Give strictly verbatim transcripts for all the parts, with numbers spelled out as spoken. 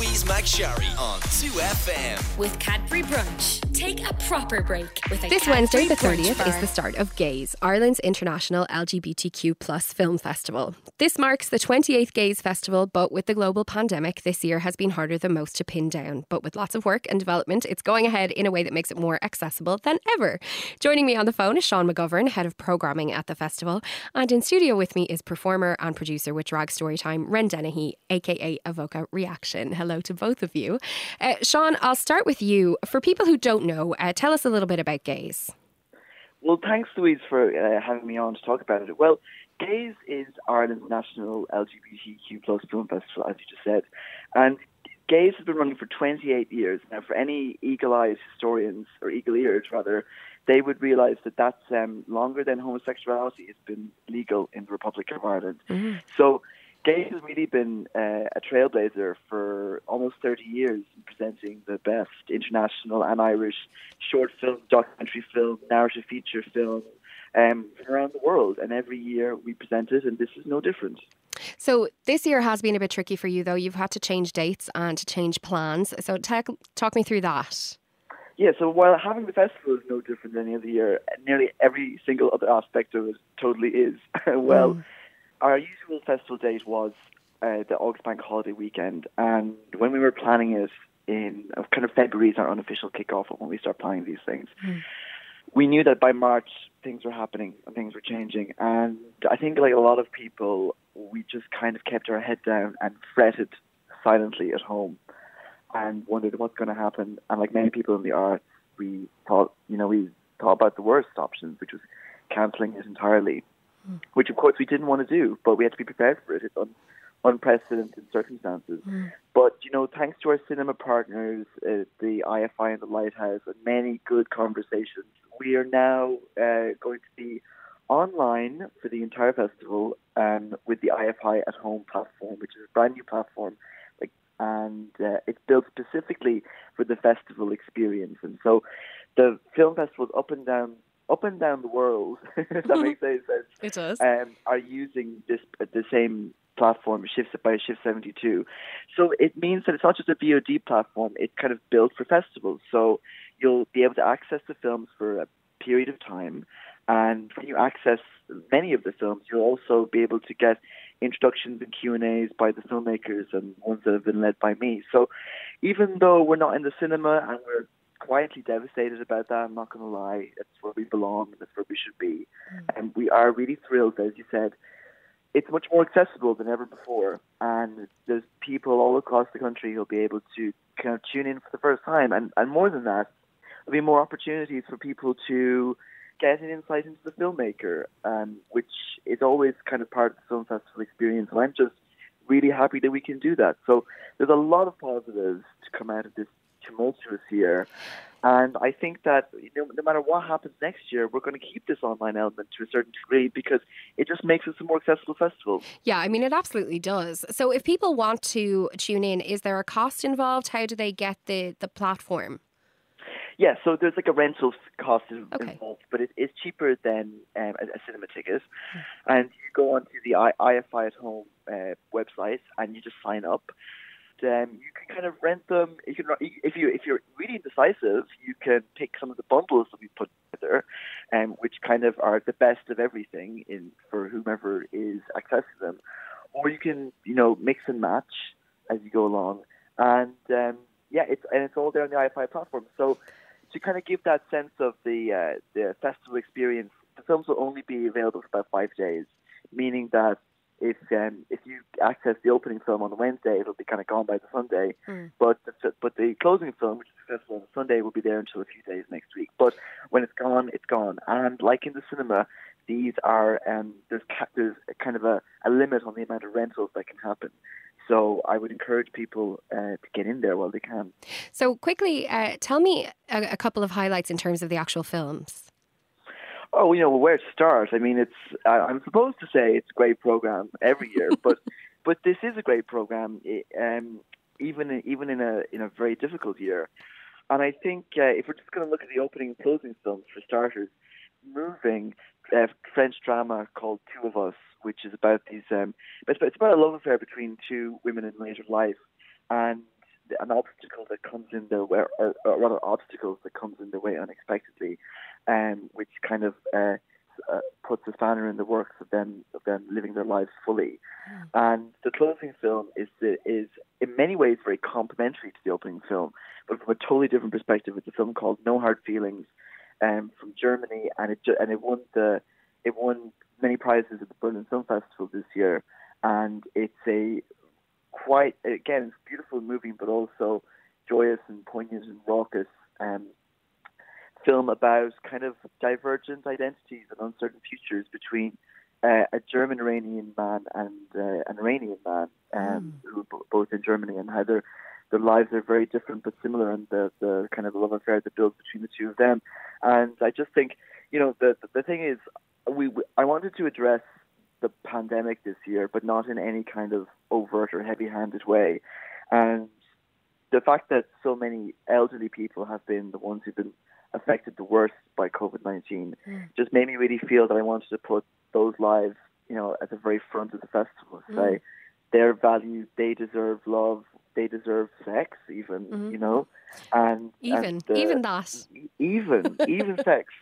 Louise McSharry on two F M. With Cadbury Brunch. Take a proper break with a This Cadbury Wednesday, the Brunch thirtieth, bar. is the start of Gaze, Ireland's international L G B T Q plus film festival. This marks the twenty-eighth Gaze Festival, but with the global pandemic, this year has been harder than most to pin down. But with lots of work and development, it's going ahead in a way that makes it more accessible than ever. Joining me on the phone is Sean McGovern, Head of Programming at the festival. And in studio with me is performer and producer with Drag Storytime, Ren Dennehy, aka Avoca Reaction. Hello to both of you. Uh, Sean, I'll start with you. For people who don't know, uh, tell us a little bit about Gaze. Well, thanks, Louise, for uh, having me on to talk about it. Well, Gaze is Ireland's national L G B T Q plus film festival, as you just said. And Gaze has been running for twenty-eight years. Now, for any eagle-eyed historians, or eagle-eared, rather, they would realise that that's um, longer than homosexuality has been legal in the Republic of Ireland. Mm-hmm. So Gaze has really been uh, a trailblazer for almost thirty years in presenting the best international and Irish short film, documentary film, narrative feature film um, from around the world. And every year we present it, and this is no different. So this year has been a bit tricky for you, though. You've had to change dates and to change plans. So talk, talk me through that. Yeah, so while having the festival is no different than any other year, nearly every single other aspect of it totally is. well, mm. Our usual festival date was uh, the August Bank holiday weekend, and when we were planning it in uh, kind of February is our unofficial kickoff of when we start planning these things. Mm. We knew that by March things were happening and things were changing, and I think like a lot of people, we just kind of kept our head down and fretted silently at home and wondered what's going to happen. And like many people in the arts, we thought, you know, we thought about the worst options, which was cancelling it entirely. Mm. Which, of course, we didn't want to do, but we had to be prepared for it. It's un- unprecedented circumstances. Mm. But, you know, thanks to our cinema partners, uh, the I F I and the Lighthouse, and many good conversations, we are now uh, going to be online for the entire festival um, with the I F I at Home platform, which is a brand new platform. Like, and uh, it's built specifically for the festival experience. And so the film festivals up and down up and down the world, if that makes any sense, it does. Um, are using this the same platform, Shift by Shift seventy-two. So it means that it's not just a V O D platform, it's kind of built for festivals. So you'll be able to access the films for a period of time, and when you access many of the films, you'll also be able to get introductions and Q and A's by the filmmakers and ones that have been led by me. So even though we're not in the cinema and we're quietly devastated about that, I'm not going to lie, it's where we belong, that's where we should be. Mm. And we are really thrilled, as you said. It's much more accessible than ever before, and there's people all across the country who'll be able to kind of tune in for the first time. And, and more than that, there'll be more opportunities for people to get an insight into the filmmaker, um, which is always kind of part of the film festival experience. And I'm just really happy that we can do that. So there's a lot of positives to come out of this tumultuous year. And I think that you know, no matter what happens next year, we're going to keep this online element to a certain degree because it just makes us a more accessible festival. Yeah, I mean, it absolutely does. So if people want to tune in, is there a cost involved? How do they get the, the platform? Yeah, so there's like a rental cost okay. involved, but it, it's cheaper than um, a, a cinema ticket. Mm. And you go onto the I, IFI at Home uh, website and you just sign up. Um, you can kind of rent them. You can, if you if you're really indecisive, you can pick some of the bundles that we put together, um, which kind of are the best of everything in for whomever is accessing them. Or you can, you know, mix and match as you go along, and um, yeah, it's and it's all there on the I F I platform. So to kind of give that sense of the uh, the festival experience, the films will only be available for about five days, meaning that. If um, if you access the opening film on the Wednesday, it'll be kind of gone by the Sunday. Mm. But the, but the closing film, which is successful on the Sunday, will be there until a few days next week. But when it's gone, it's gone. And like in the cinema, these are um, there's ca- there's kind of a, a limit on the amount of rentals that can happen. So I would encourage people uh, to get in there while they can. So quickly, uh, tell me a, a couple of highlights in terms of the actual films. Oh, you know, where to start? I mean, it's. Uh, I'm supposed to say it's a great program every year, but but this is a great program, um, even in, even in a in a very difficult year. And I think uh, if we're just going to look at the opening and closing films for starters, moving uh, French drama called Two of Us, which is about these. Um, it's about, it's about a love affair between two women in later life, and an obstacle that comes in their way, or, or rather obstacles that comes in their way unexpectedly, um, which kind of uh, uh, puts a spanner in the works of them of them living their lives fully. Mm. And the closing film is the, is in many ways very complementary to the opening film, but from a totally different perspective. It's a film called No Hard Feelings, um, from Germany, and it and it won the it won many prizes at the Berlin Film Festival this year, and it's a quite, again, it's beautiful and moving, but also joyous and poignant and raucous um, film about kind of divergent identities and uncertain futures between uh, a German-Iranian man and uh, an Iranian man, um, mm. who are b- both in Germany, and how their their lives are very different but similar, and the, the kind of love affair that builds between the two of them. And I just think, you know, the the, the thing is, we, we I wanted to address the pandemic this year, but not in any kind of overt or heavy-handed way. And the fact that so many elderly people have been the ones who've been affected the worst by COVID nineteen mm. just made me really feel that I wanted to put those lives, you know, at the very front of the festival. Mm. Say they're valued, they deserve love, they deserve sex, even, mm-hmm. you know, and even and, uh, even that, even even sex.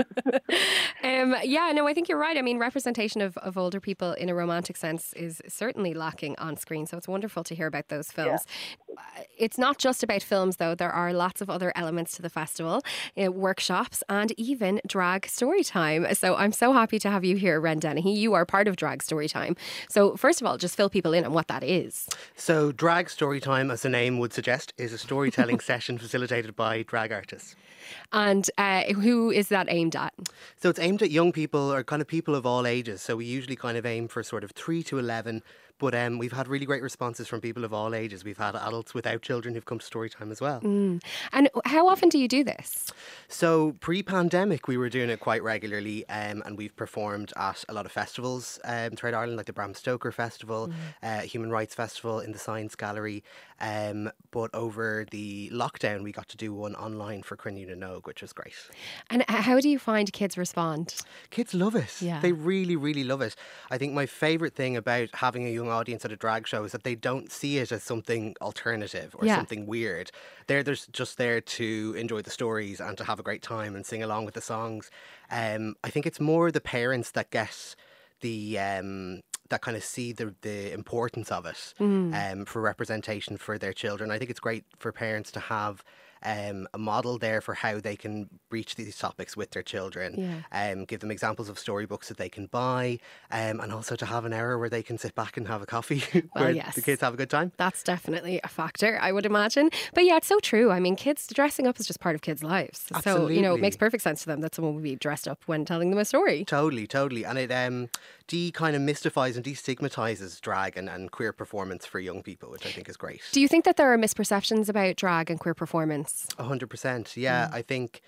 um, yeah, no, I think you're right. I mean, representation of, of older people in a romantic sense is certainly lacking on screen. So it's wonderful to hear about those films. Yeah. It's not just about films, though. There are lots of other elements to the festival, uh, workshops, and even drag story time. So I'm so happy to have you here, Ren Dennehy. You are part of Drag Story Time. So first of all, just fill people in on what that is. So Drag Story Time, as the name would suggest, is a storytelling session facilitated by drag artists. And uh, who is that aimed at? So it's aimed at young people, or kind of people of all ages. So we usually kind of aim for sort of three to eleven. But um, we've had really great responses from people of all ages. We've had adults without children who've come to Storytime as well. Mm. And how often do you do this? So pre-pandemic, we were doing it quite regularly, um, and we've performed at a lot of festivals um, throughout Ireland, like the Bram Stoker Festival, mm. uh, Human Rights Festival in the Science Gallery. Um, but over the lockdown, we got to do one online for Cruinniú na nÓg, which was great. And how do you find kids respond? Kids love it. Yeah. They really, really love it. I think my favourite thing about having a young audience at a drag show is that they don't see it as something alternative or yeah. something weird. They're, they're just there to enjoy the stories and to have a great time and sing along with the songs. Um, I think it's more the parents that get the... Um, that kind of see the the importance of it mm. um, for representation for their children. I think it's great for parents to have um, a model there for how they can breach these topics with their children, yeah. um, give them examples of storybooks that they can buy, um, and also to have an hour where they can sit back and have a coffee where well, yes. the kids have a good time. That's definitely a factor, I would imagine. But yeah, it's so true. I mean, kids dressing up is just part of kids' lives. Absolutely. So, you know, it makes perfect sense to them that someone would be dressed up when telling them a story. Totally, totally. And it um, de kind of mystifies and destigmatizes drag and, and queer performance for young people, which I think is great. Do you think that there are misperceptions about drag and queer performance? A hundred percent. Yeah, mm. I think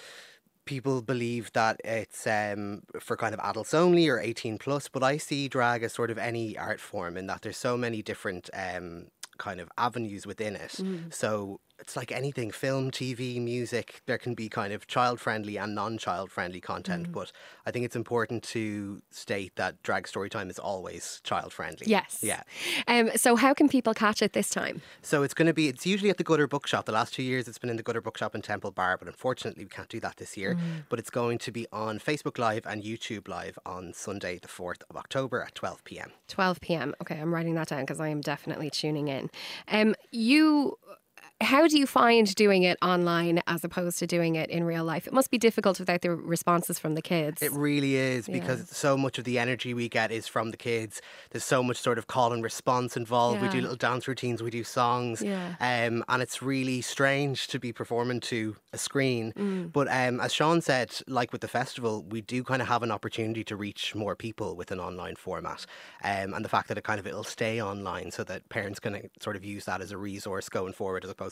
people believe that it's um, for kind of adults only or eighteen plus, but I see drag as sort of any art form in that there's so many different um, kind of avenues within it. Mm. So it's like anything, film, T V, music, there can be kind of child-friendly and non-child-friendly content, mm. but I think it's important to state that Drag Storytime is always child-friendly. Yes. Yeah. Um, so how can people catch it this time? So it's going to be, it's usually at the Gutter Bookshop. The last two years it's been in the Gutter Bookshop in Temple Bar, but unfortunately we can't do that this year. Mm. But it's going to be on Facebook Live and YouTube Live on Sunday the fourth of October at twelve p.m. twelve p.m. Okay, I'm writing that down because I am definitely tuning in. Um, you... How do you find doing it online as opposed to doing it in real life? It must be difficult without the responses from the kids. It really is, because yeah. so much of the energy we get is from the kids. There's so much sort of call and response involved. Yeah. We do little dance routines, we do songs. Yeah. Um, and it's really strange to be performing to a screen. Mm. But um, as Sean said, like with the festival, we do kind of have an opportunity to reach more people with an online format. Um, and the fact that it kind of it'll stay online so that parents can sort of use that as a resource going forward as opposed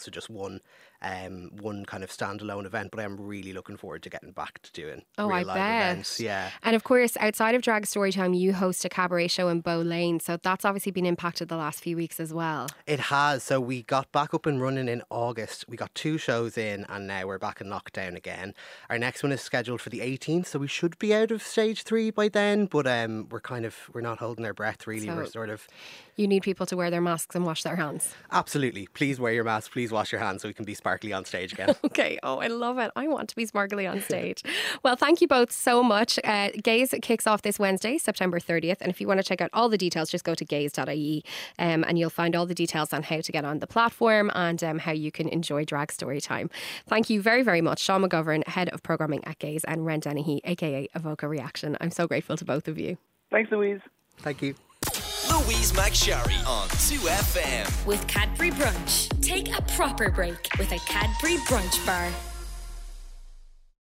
opposed to just one um, one kind of standalone event. But I'm really looking forward to getting back to doing oh, real I live bet. events. Yeah. And of course, outside of Drag Storytime, you host a cabaret show in Bow Lane. So that's obviously been impacted the last few weeks as well. It has. So we got back up and running in August. We got two shows in and now we're back in lockdown again. Our next one is scheduled for the eighteenth, so we should be out of stage three by then. But um, we're kind of, we're not holding our breath really. So we're sort of... You need people to wear their masks and wash their hands. Absolutely. Please wear your mask. Please wash your hands so we can be sparkly on stage again. Okay. Oh, I love it. I want to be sparkly on stage. Well, thank you both so much. Uh, Gaze kicks off this Wednesday, September thirtieth. And if you want to check out all the details, just go to gaze dot I E um, and you'll find all the details on how to get on the platform and um, how you can enjoy Drag Storytime. Thank you very, very much. Sean McGovern, Head of Programming at Gaze, and Ren Dennehy, aka Avoca Reaction. I'm so grateful to both of you. Thanks, Louise. Thank you. Louise McSharry on two F M. With Cadbury Brunch. Take a proper break with a Cadbury Brunch Bar.